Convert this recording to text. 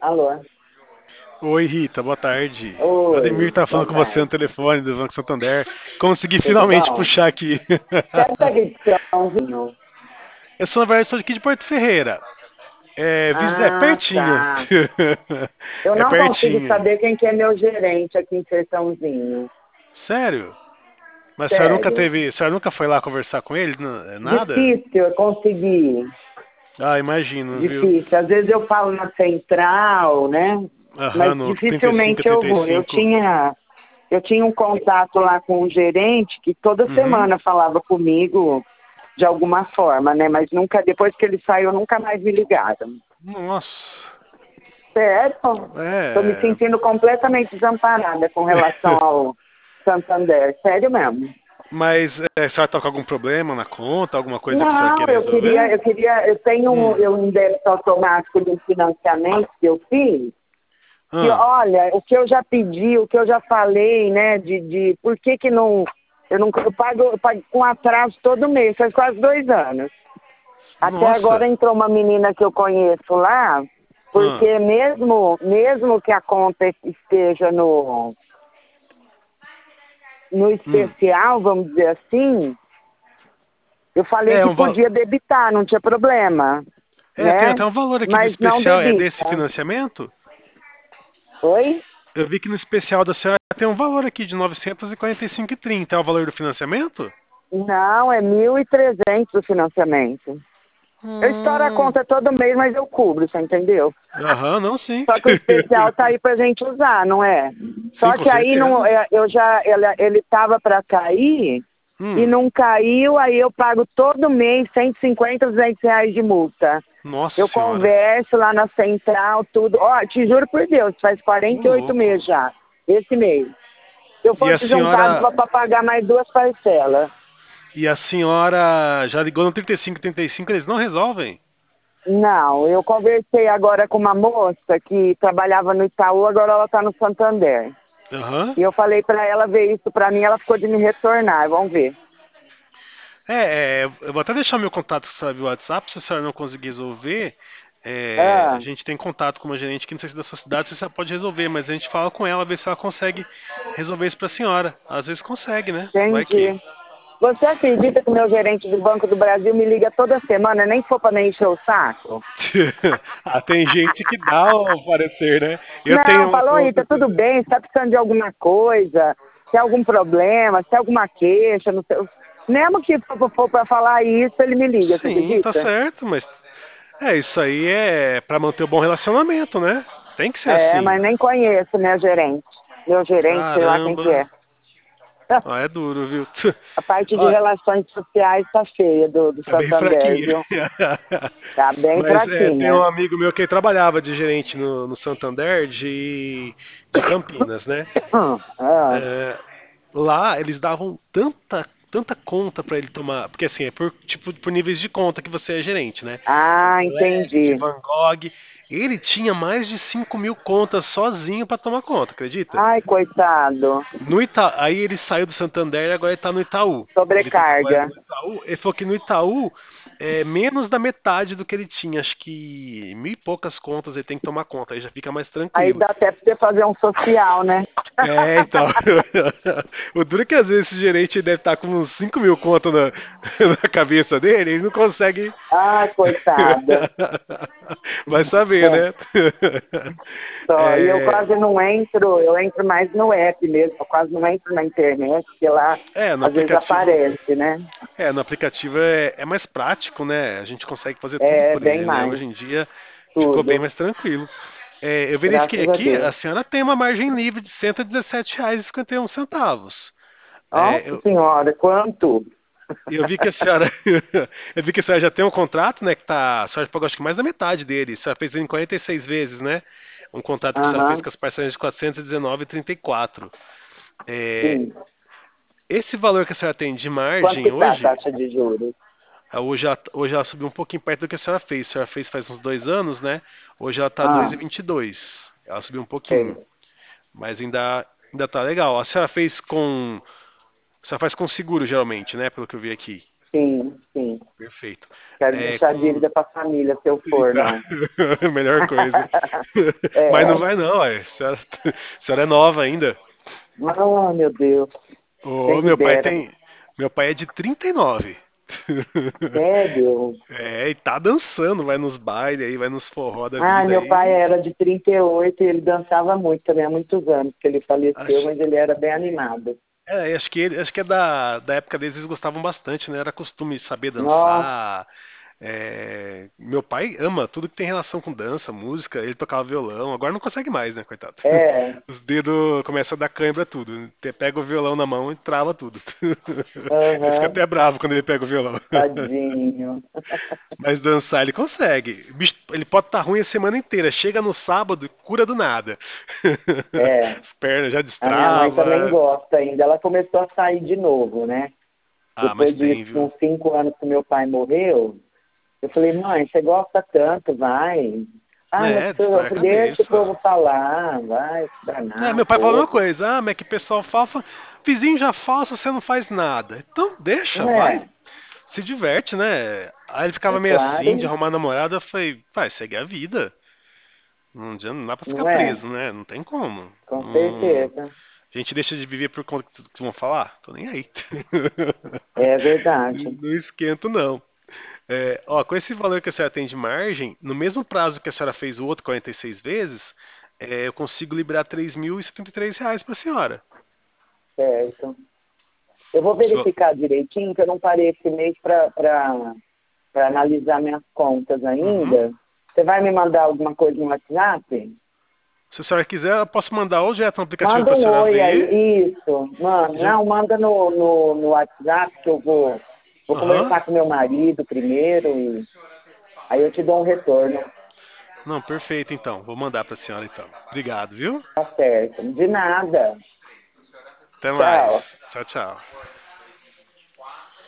Alô? Oi, Rita, boa tarde. O Ademir Oi, tá boa falando com você no tarde. telefone do Banco Santander. Consegui Tudo finalmente bom? puxar aqui. Quero saber de Sãozinho. Eu sou, na verdade, sou aqui de Porto Ferreira. É Ah, pertinho. tá. Eu É não consigo pertinho. saber quem que é meu gerente aqui em Sertãozinho. Sério? Mas Sério. a senhora nunca foi lá conversar com ele? Nada? Difícil eu conseguir. Ah, imagino, viu? Difícil. Às vezes eu falo na central, né? Aham, Mas no 35, dificilmente eu vou. 35. Eu tinha um contato lá com um gerente que toda Uhum. semana falava comigo de alguma forma, né? Mas nunca, depois que ele saiu, nunca mais me ligaram. Nossa. Certo? Estou me É. sentindo completamente desamparada com relação ao Santander. Sério mesmo. Mas a senhora tá com algum problema na conta? Alguma coisa que a senhora Não, queria resolver? eu tenho Hum. um débito automático de financiamento que eu fiz, que Ah. olha, o que eu já pedi, o que eu já falei, né, de por que que não, eu pago com atraso todo mês, faz quase 2 anos. Até Nossa. agora entrou uma menina que eu conheço lá, Ah. porque mesmo que a conta esteja no Hum. especial, vamos dizer assim, eu falei É que um val... podia debitar, não tinha problema, tem né? até um valor aqui do Mas não especial, é desse debita. financiamento? Oi? Eu vi que no especial da senhora tem um valor aqui de 945,30. É o valor do financiamento? Não, é 1.300 o financiamento. Eu estouro a Hum. conta todo mês, mas eu cubro, você entendeu? Aham, não, sim. Só que o especial tá aí pra gente usar, não é? Sim, Só com que aí não, certeza. ele tava para cair e Hum. não caiu, aí eu pago todo mês 150, R$ 200 de multa. Nossa Eu senhora. converso lá na central, tudo. Ó, te juro por Deus, faz Ô, 48 louco. meses já, esse mês. Se eu E a fosse juntar, senhora. dava para pagar mais duas parcelas. E a senhora já ligou no 3535, eles não resolvem? Não, eu conversei agora com uma moça que trabalhava no Itaú, agora ela está no Santander. Aham. E eu falei para ela ver isso para mim, ela ficou de me retornar, vamos ver. Eu vou até deixar meu contato via WhatsApp, se a senhora não conseguir resolver. A Ah, gente tem contato com uma gerente que não sei se é da sua cidade, se você pode resolver, mas a gente fala com ela, ver se ela consegue resolver isso pra senhora. Às vezes consegue, né? Vai que. entendi. Você acredita que o meu gerente do Banco do Brasil me liga toda semana, nem que for para me encher o saco? Ah, tem gente que dá o parecer, né? Eu tenho Não, uma falou, conta Rita, tudo também. bem, você está precisando de alguma coisa, tem algum problema, tem alguma queixa, não sei. Mesmo que for para falar isso, ele me liga, você Sim, tá acredita? certo, mas isso aí é pra manter o bom relacionamento, né? Tem que ser É, assim. mas nem conheço minha gerente. Meu gerente, sei lá quem que Caramba. é. Ah, é duro, viu? A parte de Ó, relações sociais tá feia do tá bem Santander, fraquinha. viu? Tá bem Mas tem um fraquinha. amigo meu que trabalhava de gerente no Santander de Campinas, né? Ah, É, lá eles davam tanta conta pra ele tomar, porque assim, é por tipo por níveis de conta que você é gerente, né? De ah, Black, de entendi. Van Gogh. Ele tinha mais de 5.000 contas sozinho pra tomar conta, acredita? Ai, coitado. Aí ele saiu do Santander e agora ele tá no Itaú. Ele tá trabalhando Sobrecarga. no Itaú. Ele falou que no Itaú é menos da metade do que ele tinha. Acho que mil e poucas contas ele tem que tomar conta. Aí já fica mais Aí tranquilo. dá até pra você fazer um social, né? Então. O duro é que às vezes esse gerente deve estar com uns 5.000 contas na cabeça dele, ele não consegue. Ai, coitada. Vai saber, É, né? só. E eu É, quase não entro, eu entro mais no app mesmo, eu quase não entro na internet, porque lá no às vezes aplicativo. aparece, né? No aplicativo é mais prático, né? A gente consegue fazer tudo É, por bem ele, né? mais, Hoje em dia ficou bem tudo. mais tranquilo. Eu verifiquei Graças a aqui, a Deus. senhora tem uma margem livre de R$ 117,51. Nossa Eu, senhora, quanto? eu vi que a senhora, eu vi que a senhora já tem um contrato, né? Que tá, a senhora pagou acho que mais da metade dele. A senhora fez ele em 46 vezes, né? Um contrato que a senhora fez Aham, com as parcelas de 419,34. É, sim. esse valor que a senhora tem de Quanto margem que tá a hoje. taxa de juros? Hoje ela subiu um pouquinho perto do que a senhora fez. A senhora fez faz uns 2 anos, né? Hoje ela tá Ah, 2,22. Ela subiu um pouquinho, sei. mas ainda tá legal. A senhora faz com seguro geralmente, né? Pelo que eu vi aqui. Sim, sim. Perfeito. Quero É, deixar com... dívida pra família se eu for, não. Melhor coisa. Mas não É. vai não, ué. A senhora é nova ainda. Oh, meu Deus. Ô, Quem me meu pai dera. tem. Meu pai é de 39. Sério? É, e tá dançando, vai nos bailes aí, vai nos forró da Ah, vida meu pai aí. era de 38 e ele dançava muito também há muitos anos que ele faleceu, Acho, mas ele era bem animado. acho que é da época deles, eles gostavam bastante, né? Era costume saber Nossa, dançar. Meu pai ama tudo que tem relação com dança, música. Ele tocava violão, agora não consegue mais, né, coitado? é. Os dedos começam a dar cãibra tudo. Pega o violão na mão e trava tudo. Ele fica Aham, até bravo quando ele pega o violão. tadinho. Mas dançar ele consegue. Bicho, ele pode estar ruim a semana inteira. Chega no sábado, cura do nada. É. As pernas já A minha mãe também destrava. gosta ainda. Ela começou a sair de novo, né? Ah, mas Depois de tem, viu? uns 5 anos que meu pai morreu, eu falei, mãe, você gosta tanto, vai. Ah, mas É, distrai a deixa o povo cabeça. falar, vai, É, danar o meu pai falou a mesma povo. coisa. Ah, mas é que o pessoal fala, vizinho já falsa, você não faz nada. Então deixa, Não vai, é? se diverte, né? Aí ele É ficava meio assim, de claro, arrumar namorada. Eu falei, vai, segue a vida. Não dá pra ficar não é? preso, né? Não tem como. Com Não, certeza. a gente deixa de viver por conta que vão falar? Tô nem aí. É verdade. Não esquento, não. Com esse valor que a senhora tem de margem, no mesmo prazo que a senhora fez o outro 46 vezes, eu consigo liberar R$ 3.073 para a senhora. Certo. Eu vou Se vo- verificar direitinho, que eu não parei esse mês para analisar minhas contas Uhum. ainda. Você vai me mandar alguma coisa no WhatsApp? Se a senhora quiser, eu posso mandar ou direto no aplicativo para Manda a um senhora oi ver. aí, isso. Mano, Já... não, manda no WhatsApp que eu vou Aham. conversar com meu marido primeiro e aí eu te dou um retorno. Não, perfeito então. Vou mandar para a senhora então. Obrigado, viu? Tá certo. De nada. Até Tchau. mais. Tchau, tchau.